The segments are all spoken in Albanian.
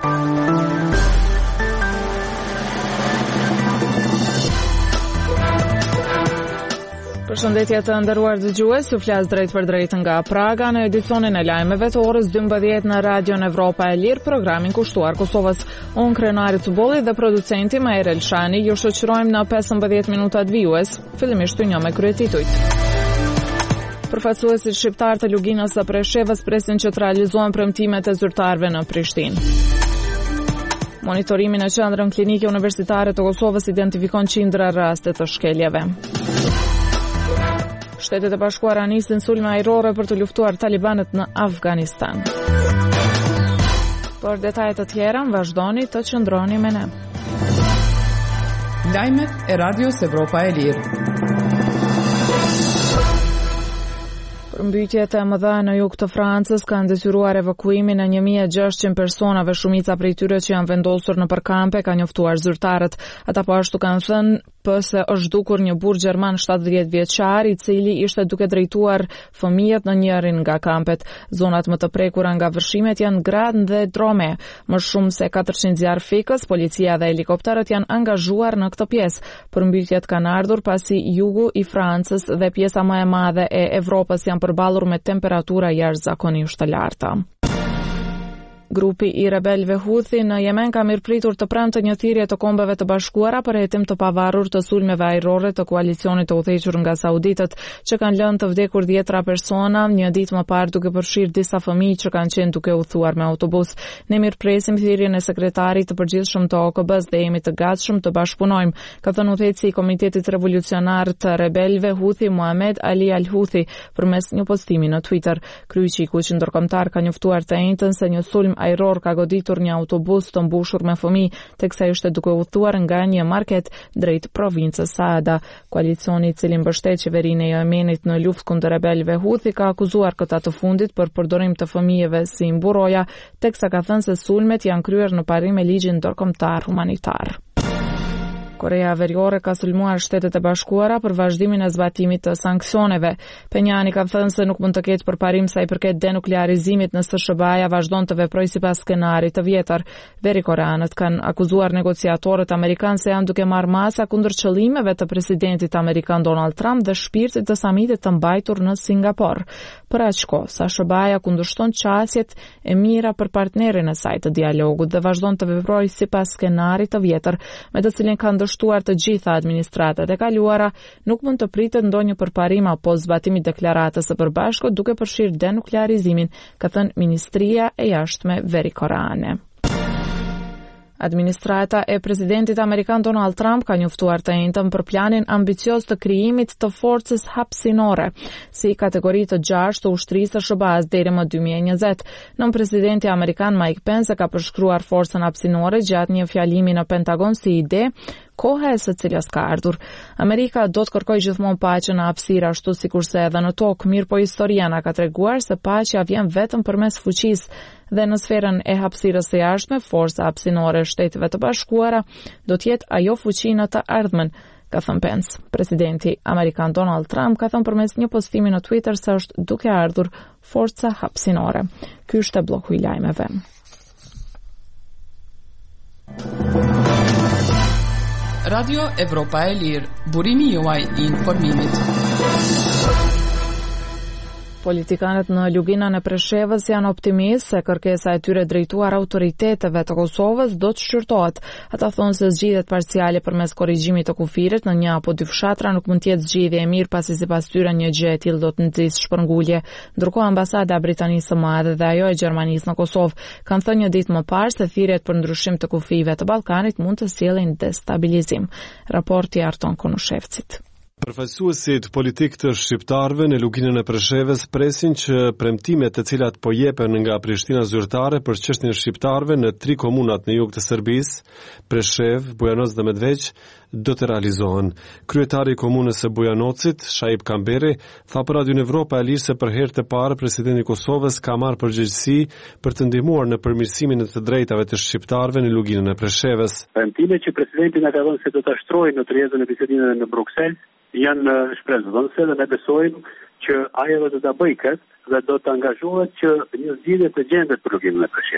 Përshëndetje të nderuar dëgjues, ju flas drejt për drejt nga Praga në edicionin e lajmeve të orës 12 në Radion Evropa e Lirë, programin kushtuar Kosovës. Unë Krenari Cubulli dhe producenti Majer Elshani ju shoqërojmë në 15 minutat vijues. Fillimisht të njohim kryetitujt. Përfaqësuesit shqiptar të Luginës së Preshevës presin që të realizohen premtimet e zyrtarëve në Prishtinë. Monitorimi në qendrën klinike universitare të Kosovës identifikon qindra raste të shkeljeve. Shtetet e Bashkuara nisin sulme ajrore për të luftuar talibanët në Afganistan. Për detajet të tjera, vazhdoni të qëndroni me ne. Lajmet e Radios Evropa e Lirë. Mbytyjet e mëdha në jug të Francës kanë detyruar evakuimin e 1600 personave, shumica prej tyre që janë vendosur në përkampe, ka njoftuar zyrtarët. Ata po ashtu kanë thënë se është dukur një burr gjerman 70 vjeçar i cili ishte duke drejtuar fëmijët në njërin nga kampet. Zonat më të prekura nga vërshimet janë Gran dhe Drome. Më shumë se 400 zjarr fikës, policia dhe helikopterët janë angazhuar në këtë pjesë. Përmbytyjet kanë ardhur pasi jugu i Francës dhe pjesa më e madhe e Evropës janë përballur me temperatura jashtëzakonisht të larta. Grupi i rebelëve Houthi në Yemen ka mirëpritur të premte një thirrje të Kombeve të Bashkuara për hetim të pavarur të sulmeve ajrore të koalicionit të udhëhequr nga sauditët, që kanë lënë të vdekur 10 persona një ditë më parë duke përfshirë disa fëmijë që kanë qenë duke udhëtuar me autobus. Ne mirëpresim thirrjen e sekretarit të përgjithshëm të OKB-s dhe jemi të gatshëm të bashkëpunojmë, ka thënë udhëheqësi i Komitetit Revolucionar të Rebelëve Houthi Muhammad Ali Al-Houthi përmes një postimi në Twitter. Kryqëziku ndërkombëtar ka njoftuar të njëjtën se një sulm ajror ka goditur një autobus të mbushur me fëmijë, teksa ishte duke udhëtuar nga një market drejt provincës Saada. Koalicioni i cili mbështet qeverinë e Yemenit në luftë kundër rebelëve Houthi ka akuzuar këta të fundit për përdorim të fëmijëve si mburoja, teksa ka thënë se sulmet janë kryer në parim me ligjin ndërkombëtar humanitar. Korea Veriore ka sulmuar Shtetet e Bashkuara për vazhdimin e zbatimit të sanksioneve. Penjani ka thënë se nuk mund të ketë përparim sa i përket denuklearizimit nëse SBA-ja vazhdon të veprojë sipas skenarit të vjetër. Verikoreanët kanë akuzuar negociatorët amerikanë se janë duke marrë masa kundër qëllimeve të presidentit amerikan Donald Trump dhe shpirtit të samitit të mbajtur në Singapur. Për aq kohë sa SBA-ja kundërshton qasjet e mira për partnerin e saj të dialogut dhe vazhdon të veprojë sipas skenarit të vjetër, me të cilin kanë dështuar të gjitha administratat e kaluara, nuk mund të pritet ndonjë përparim apo zbatimi deklaratës së përbashkët duke përfshirë denuklearizimin, ka thënë Ministria e Jashtme Verikoreane. Administrata e presidentit amerikan Donald Trump ka njoftuar të njëjtën për planin ambicioz të krijimit të forcës hapësinore si kategori të 6 të ushtrisë së SBA-s deri më 2020. Nën presidenti amerikan Mike Pence ka përshkruar forcën hapësinore gjatë një fjalimi në Pentagon si ide koha e së cilës ka ardhur. Amerika do të kërkojë gjithmonë paqen në hapësirë ashtu sikurse edhe në tokë, mirë po historia na ka treguar se paqja vjen vetëm përmes fuqisë dhe në sferën e hapësirës së jashtme, forca hapësinore e Shteteve të Bashkuara do të jetë ajo fuqi në të ardhmen, ka thënë Pence. Presidenti amerikan Donald Trump ka thënë përmes një postimi në Twitter se është duke ardhur forca hapësinore. Ky është bloku i lajmeve. Radio Evropa e Lirë, burimi juaj i informimit. Politikanët në Luginën e Preshevës janë optimistë se kërkesa e tyre drejtuar autoriteteve të Kosovës do të shqyrtohet. Ata thonë se zgjidhjet parciale përmes korrigjimit të kufirit në një apo dy fshatra nuk mund të jetë zgjidhje e mirë pasi sipas tyre një gjë e tillë do të nxjisë shpërngulje. Ndërkohë ambasada e Britanisë së Madhe dhe ajo e Gjermanisë në Kosovë kanë thënë një ditë më parë se thirrjet për ndryshim të kufive të Ballkanit mund të sjellin destabilizim. Raporti Arton Konushevcit. Përfaqësuesit politik të shqiptarëve në Luginën e Preshevës presin që premtimet të cilat po jepen nga Prishtina zyrtare për çështjen e shqiptarëve në 3 komunat në jug të Serbisë, Preshevë, Bujanoc dhe Medveq, do të realizohen. Kryetari i komunës së Bujanocit, Shaib Kamberi, tha për Radio Evropa e Lirë se për herë të parë presidenti i Kosovës ka marrë përgjegjësi për të ndihmuar në përmirësimin e të drejtave të shqiptarëve në Luginën e Preshevës. Premtimet që presidenti na ka dhënë se do ta shtrojë në tërheqjen e bisedimeve në Bruksel janë shpresvëdhënëse dhe ne besojmë që ajo do ta bëjë këtë dhe do të angazhohet që një zgjidhje të gjendet për Luginën e Preshevës.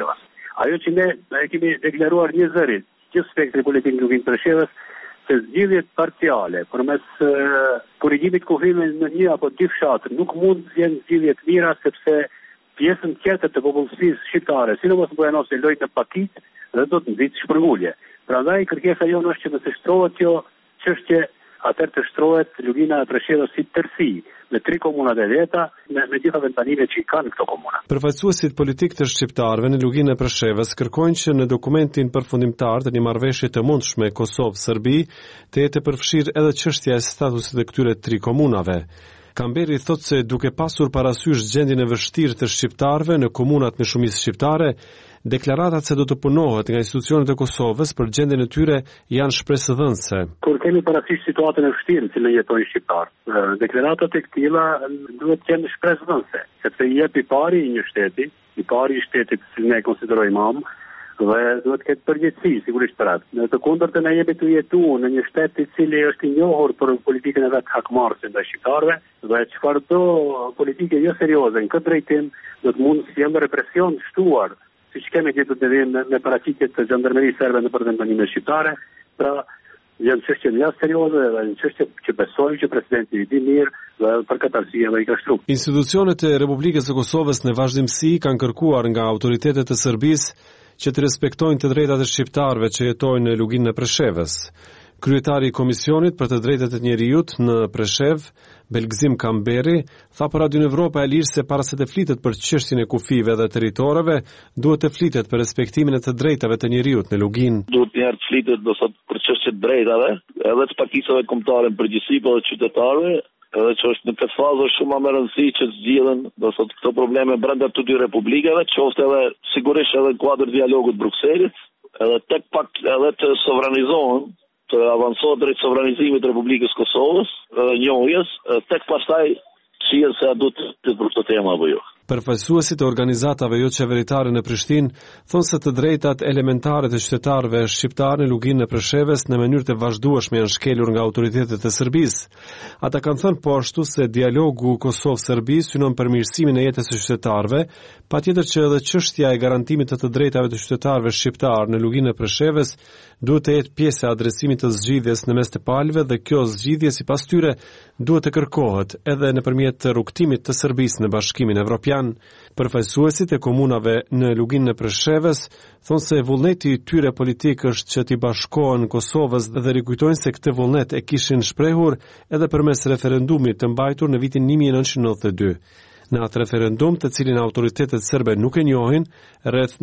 Ajo që ne kemi deklaruar një zëri, gjithë spektri politik në Luginë Preshevës, se zgjidhjet parciale përmes korrigjimit kufizit në një apo dy fshatra nuk mund të jenë zgjidhje të mira sepse pjesën tjetër të popullsisë shqiptare, sidomos bujanosë lojnë në pakicë dhe do të nxitë shpërngulje. Prandaj kërkesa jonë është që nëse shtrohet kjo çështje, atëherë të shtrohet Lugina e Preshevës si tërësi, me 3 komunat e veta, me gjitha vendbanimet që i kanë këto komuna. Përfaqësuesit politik të shqiptarëve në Luginën e Preshevës kërkojnë që në dokumentin përfundimtar të një marrëveshje të mundshme Kosovë-Serbi të jetë përfshirë edhe çështja e statusit të këtyre 3 komunave. Kamberi thotë se duke pasur parasysh gjendjen e vështirë të shqiptarëve në komunat me shumicë shqiptare, deklaratat se do të punohet nga institucionet e Kosovës për gjendjen e tyre janë shpresëdhënëse. Kur kemi parasysh situatën e vështirë që ne jetojnë shqiptarë, deklaratat e këtilla duhet të jenë shpresëdhënëse, sepse i jep i pari një shteti, i pari i shtetit që ne konsiderojmë am, dhe duhet të ketë përgjegjësi sigurisht për atë. Në të kundërtën ne jemi të jetuar në një shtet i cili është i njohur për politikën e vet hakmarrëse ndaj shqiptarëve, dhe çfarëdo politike jo serioze në këtë drejtim do të mund të sjellë represion të shtuar, siç kemi gjetur të vim me paraqitjet të Zhandarmerisë serbe në vendbanimet shqiptare. Pra janë çështje më serioze dhe janë çështje që besojmë që presidenti i di mirë dhe për këtë arsye ai ka shtruar. Institucionet e Republikës së Kosovës në vazhdimsi kanë kërkuar nga autoritetet e Serbisë që të respektojnë të drejtat e shqiptarëve që jetojnë në Luginën e Preshevës. Kryetari i Komisionit për të drejtat e njerëzit në Preshev, Belgzim Kamberi, tha për Radion Evropa e Lirë se para se të flitet për çështjen e kufive dhe territoreve, duhet të flitet për respektimin e të drejtave të njerëzit në Luginë. Duhet njëherë të flitet për çështjet e drejtave, edhe të pakicave kombëtare në përgjithësi, por edhe qytetarëve, edhe që është në këtë fazë shumë më e rëndësishme që zgjidhen këto probleme brenda të dy republikave, qoftë edhe sigurisht edhe në kuadër dialogut Brukselit, edhe tek pak edhe të sovranizohen, të avancohet drejt sovranizimit të Republikës Kosovës, njohjes, tek pastaj shihet se a duhet të për këtë temë apo jo. Përfaqësuesit e organizatave jo qeveritare në Prishtinë thonë se të drejtat elementare të qytetarëve shqiptarë në Luginën e Preshevës në mënyrë të vazhdueshme janë shkelur nga autoritetet e Serbisë. Ata kanë thënë po ashtu se dialogu Kosovë-Serbi synon përmirësimin e jetës së qytetarëve, patjetër që edhe çështja e garantimit të drejtave të qytetarëve shqiptarë në Luginën e Preshevës duhet të jetë pjesë e adresimit të zgjidhjes në mes të palëve dhe kjo zgjidhje sipas tyre duhet të kërkohet edhe nëpërmjet rrugtimit të Serbisë në Bashkimin Evropian. Përfaqësuesit e komunave në Luginën e Preshevës thonë se vullneti i tyre politik është që t'i bashkohen Kosovës dhe rikujtojnë se këtë vullnet e kishin shprehur edhe përmes referendumit të mbajtur në vitin 1992. Në atë referendum, të cilin autoritetet serbe nuk e njohin, rreth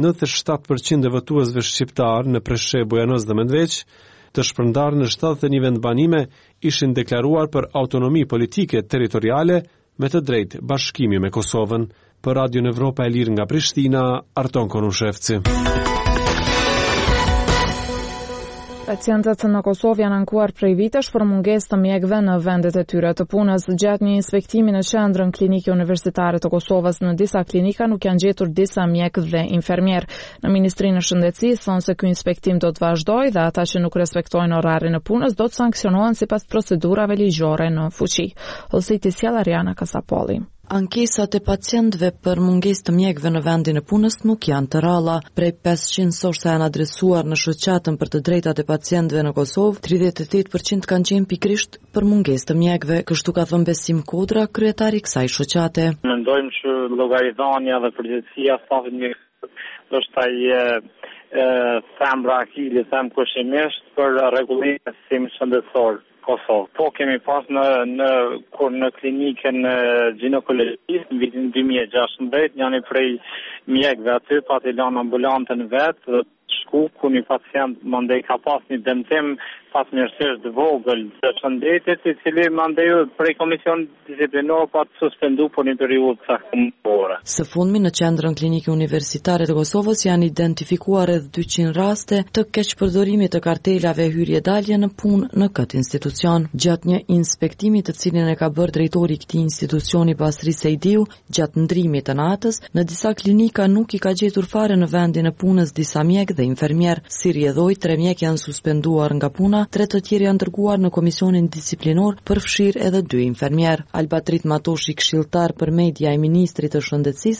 97% e votuesve shqiptar në Preshev, Bujanos dhe Mendveq, të shpërndarë në 71 vendbanime, ishin deklaruar për autonomi politike territoriale me të drejtë bashkimi me Kosovën. Për Radion Evropa e Lirë nga Prishtina, Arton Konushevci. Pacientët në Kosovë janë ankuar prej vitesh për mungesë të mjekëve në vendet e tyre të punës. Gjatë një inspektimi në qendrën klinike universitare të Kosovës, në disa klinika nuk janë gjetur disa mjekë dhe infermier. Në Ministrinë e Shëndetësisë thonë se ky inspektim do të vazhdojë dhe ata që nuk respektojnë orarin e punës do të sanksionohen sipas procedurave ligjore në fuqi. Ose sjell Ariana Kasapolli. Ankesat e pacientëve për mungesë të mjekëve në vendin e punës nuk janë të ralla. Prej 500 sorsa janë adresuar në shoqatën për të drejtat e pacientëve në Kosovë, 38% kanë qenë pikërisht për mungesë të mjekëve, kështu ka thënë Besim Kodra, kryetari i kësaj shoqate. Mendojmë që llogaridhania dhe përgjegjësia stafit mjekësor është ai thembra akili, them kushimisht për rregullimin e sistemit shëndetësor. Kosovë. Po kemi pas në klinikën ginekologjisë në vitin 2016, janë prej mjekëve aty, pati lanë ambulantën vetë, shku ku një pacient mandej ka pas një dëmtim pasmirësisht të vogël të shëndetit, i cili mandej prej komision disiplinor pa të suspendu për një periudhë caktuar. Së fundmi në qendrën klinike universitare të Kosovës janë identifikuar edhe 200 raste të keqpërdorimit të kartelave hyrje-dalje në punë në këtë institucion. Gjatë një inspektimi të cilin e ka bërë drejtori i këtij institucioni Basri Sejdiu, gjatë ndrimit të natës, në disa klinika nuk i ka gjetur fare në vendin e punës disa mjekë dhe infermier. Si rrjedhoi, 3 mjekë janë suspenduar nga puna, 3 të tjerë janë dërguar në komisionin disiplinor, përfshirë edhe 2 infermier. Albatrit Matoshi, këshilltar për media i ministrit të Shëndetësisë,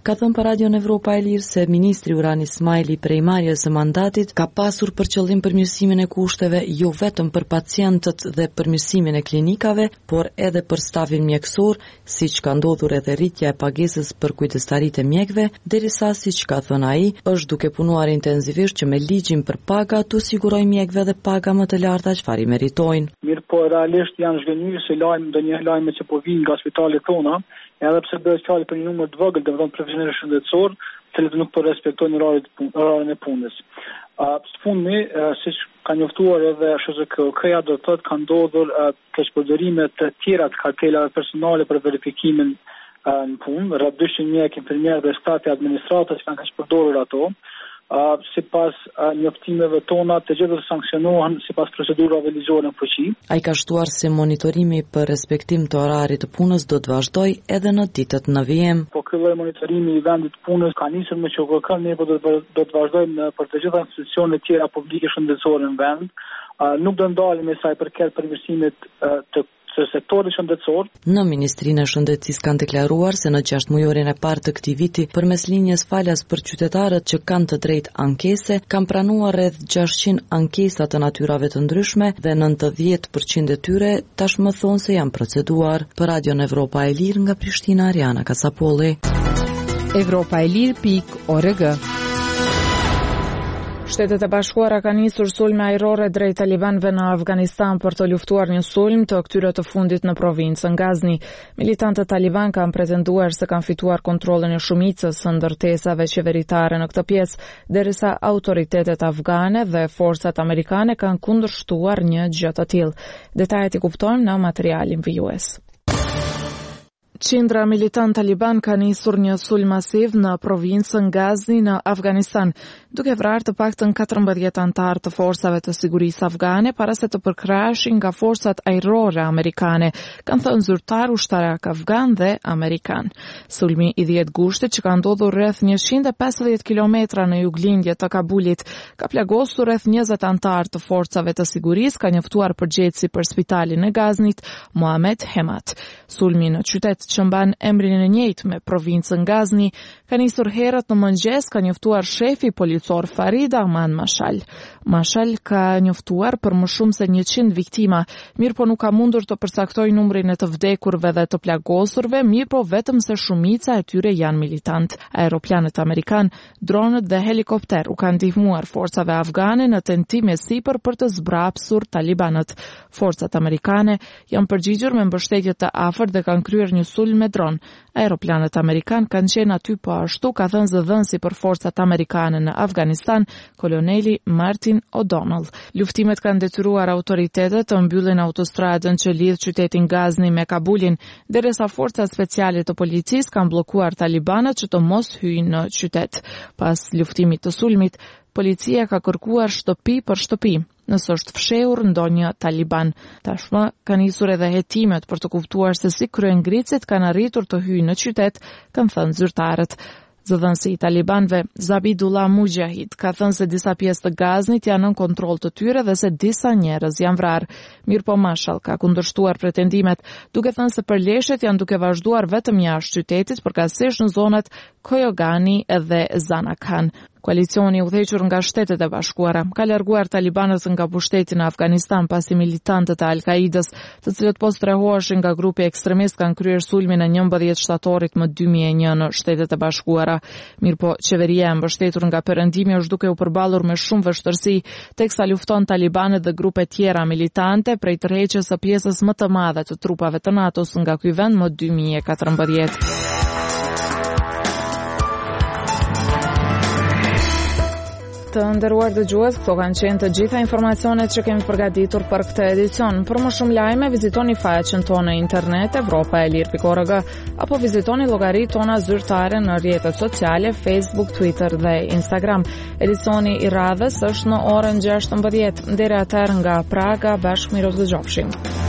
ka thënë për Radio Evropa e Lirë se ministri Urani Ismaili prej marrjes së mandatit ka pasur për qëllim përmirësimin e kushteve jo vetëm për pacientët dhe përmirësimin e klinikave, por edhe për stafin mjekësor, siç ka ndodhur edhe rritja e pagesës për kujdestaritë e mjekëve, derisa siç ka thënë ai, është duke punuar intensivisht që me ligjin për paga të sigurojë mjekëve dhe paga më të larta çfarë meritojnë. Mirë, po realisht janë zhgënjur se ndonjëherë lajme që po vijnë nga spitalet tona, edhe pse bëhet fjalë për një numër të vogël, domethënë profesionalistë shëndetësor, të cilët nuk po respektojnë orarin e punës. Së fundmi, siç ka njoftuar edhe SHZK-ja, do të thotë ka ndodhur keqpërdorime të tjera të kartelave personale për verifikimin në punë, rreth 200 mjekë, infermierë dhe staf i administratës që kanë keqpërdorur ato. Sipas njoftimeve tona, të gjithë sanksionohen sipas procedurave ligjore në fuqi. Ai ka shtuar se monitorimi për respektim të orarit të punës do të vazhdojë edhe në ditët në vijim. Po ky lloj monitorimi i vendit të punës ka nisur me QKK, ne do të vazhdojmë për të gjitha institucionet tjera publike shëndetësore në vend. Nuk do ndalemi sa i përket përmirësimit të sektorit shëndetësor. Në Ministrinë e Shëndetësisë kanë deklaruar se në 6 mujorin e parë të këtij viti, përmes linjës falas për qytetarët që kanë të drejtë ankese, kanë pranuar rreth 600 ankesa të natyrave të ndryshme dhe 90% e tyre tashmë thonë se janë proceduar. Për Radion Evropa e Lirë nga Prishtina, Ariana Kasapolli. Evropaelir.org. Shtetet e Bashkuara kanë nisur sulme ajrore drejt talibanëve në Afganistan për të luftuar një sulm të këtyre të fundit në provincën Ghazni. Militantët taliban kanë pretenduar se kanë fituar kontrollin e shumicës së ndërtesave qeveritare në këtë pjesë, derisa autoritetet afgane dhe forcat amerikane kanë kundërshtuar një gjë të tillë. Detajet i kuptojmë në materialin vijues. Qindra militant taliban ka nisur një sulm masiv në provincën Ghazni në Afganistan, duke vrarë të paktën 14 anëtar të forcave të sigurisë afgane para se të përkraheshin nga forcat ajrore amerikane, kanë thënë zyrtar ushtarak afgan dhe amerikan. Sulmi i 10 gushtit që ka ndodhur rreth 150 kilometra në juglindje të Kabulit ka plagosur rreth 20 anëtar të forcave të sigurisë, ka njoftuar përgjegjësi për spitalin e Ghaznit, Mohamed Hemat. Sulmi në qytet që mban emrin e njëjtë me provincën Ghazni, ka nisur herët në mëngjes, ka njoftuar shefi policor Farid Ahmad Mashal. Mashal ka njoftuar për më shumë se 100 viktima, mirë po nuk ka mundur të përcaktoj numrin e të vdekurve dhe të plagosurve, mirë po vetëm se shumica e tyre janë militant. Aeroplanet amerikan, dronët dhe helikopter u kanë ndihmuar forcave afgane në tentime sipër për të zbrapsur talibanët. Forcat amerikane janë përgjigjur me mbështetje të afërt dhe kanë kryer një sulm me dron. Aeroplanet amerikan kanë qenë aty po ashtu, ka thënë zëdhënësi për forcat amerikane në Afganistan, koloneli Martin O'Donnell. Luftimet kanë detyruar autoritetet të mbyllin autostradën që lidh qytetin Ghazni me Kabulin, derisa forcat speciale të policisë kanë bllokuar talibanët që të mos hyjnë në qytet. Pas luftimit të sulmit, policia ka kërkuar shtëpi për shtëpi, nëse është fshehur ndonjë taliban. Tashmë kanë nisur edhe hetimet për të kuptuar se si kryengritësit kanë arritur të hyjnë në qytet, kanë thënë zyrtarët. Zëdhënësi i talibanëve, Zabidullah Mujahid, ka thënë se disa pjesë të Ghaznit janë nën kontroll të tyre dhe se disa njerëz janë vrarë. Mirpo Mashal ka kundërshtuar pretendimet, duke thënë se përleshjet janë duke vazhduar vetëm jashtë qytetit, përkatësisht në zonat Koyogani dhe Zanakhan. Koalicioni udhëhequr nga Shtetet e Bashkuara ka larguar talibanët nga pushteti në Afganistan pasi militantët e Al-Qaidës, të cilët po strehoheshin nga grupi ekstremist, kanë kryer sulmin e 11 shtatorit më 2001 në Shtetet e Bashkuara. Mirpo qeveria e mbështetur nga Perëndimi është duke u përballur me shumë vështirësi, teksa lufton talibanët dhe grupe tjera militante prej tërheqjes së pjesës më të madhe të trupave të NATO-s nga ky vend më 2014. Të nderuar dëgjues, këto kanë qenë të gjitha informacionet që kemi përgatitur për këtë edicion. Për më shumë lajme, vizitoni faqen tonë në internet evropaelir.org apo vizitoni llogaritë tona zyrtare në rrjetet sociale Facebook, Twitter dhe Instagram. Edicioni i radhës është në orën 16:00. Deri atëherë nga Praga, bashkë mirodëgjofshim.